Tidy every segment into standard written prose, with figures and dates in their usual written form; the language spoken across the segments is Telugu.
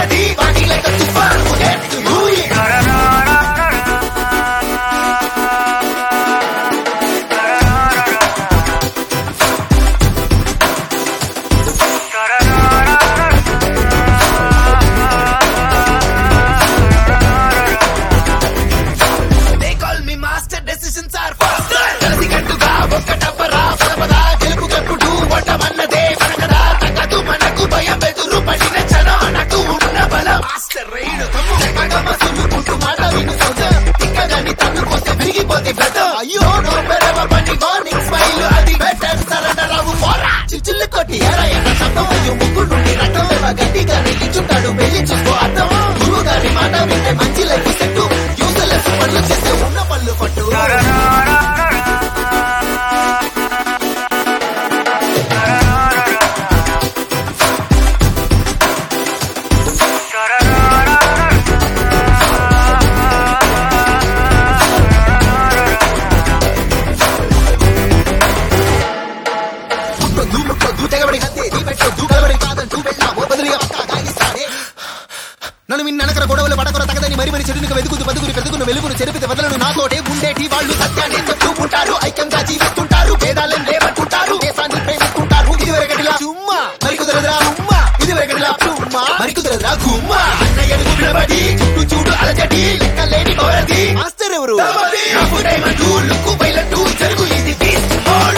melody, body like a tufan, forget to you. They call me master, decisions are faster. కలిసికట్టుగా ఒక్కటప్పరా పరపదా గెలుపుకెప్పుడు ఓటమన్నదే మనకదా తగ్గదు మనకు భయం ఎదురు పడిన చనానకు ఉన్న బలం మాస్టర్ రైడ్ జగగమ సులుకుంటూ మాట విను సోజ తిక్కగాని తన్నుకొస్తే విరిగిపోతే బ్రదర్ అయ్యో నో పెరవ పని వార్నింగ్ స్మైల్ అది బెటర్ సరెండర్ అవు పోరా చిల్లు కొట్టి ఎరా ఎరా శబ్దం అయ్యో ముగ్గురు నుండి రకం గట్టిగా నిలిచుంటాడు వెళ్ళి చూసుకో అర్థం గురువు గారి మాట వింటే మంచి లైఫ్ సెట్టు యూజ్లెస్ పనులు చేస్తే ఉన్న పనులు పట్టు నన్ను విన్ననకర గొడవలు పడకర తగదని మరి మరి చెడునికి వెతుకుతూ బతుకుని పెతుకును వెలుగును చెరిపితే వదలను నాతోటే ఉండేటి వాళ్ళు సత్యాన్ని చెప్పుకుంటారు ఐక్యంగా జీవిస్తుంటారు భేదాలను లేవనుకుంటారు దేశాన్ని ప్రేమిస్తుంటారు ఇది వరకటిలా చుమ్మా మరి కుదరదురా ఉమ్మా ఇది వరకటిలా చుమ్మా మరి కుదరదురా గుమ్మా అన్న ఎడుగు నిలబడి చుట్టూ చూడు అలజడి లెక్కలేని కోరది మాస్టర్ ఎవరు డైమండ్ లుక్కు పైలట్టు జరుగు ఇది తీసుకోడు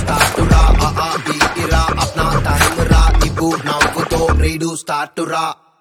Start to rock.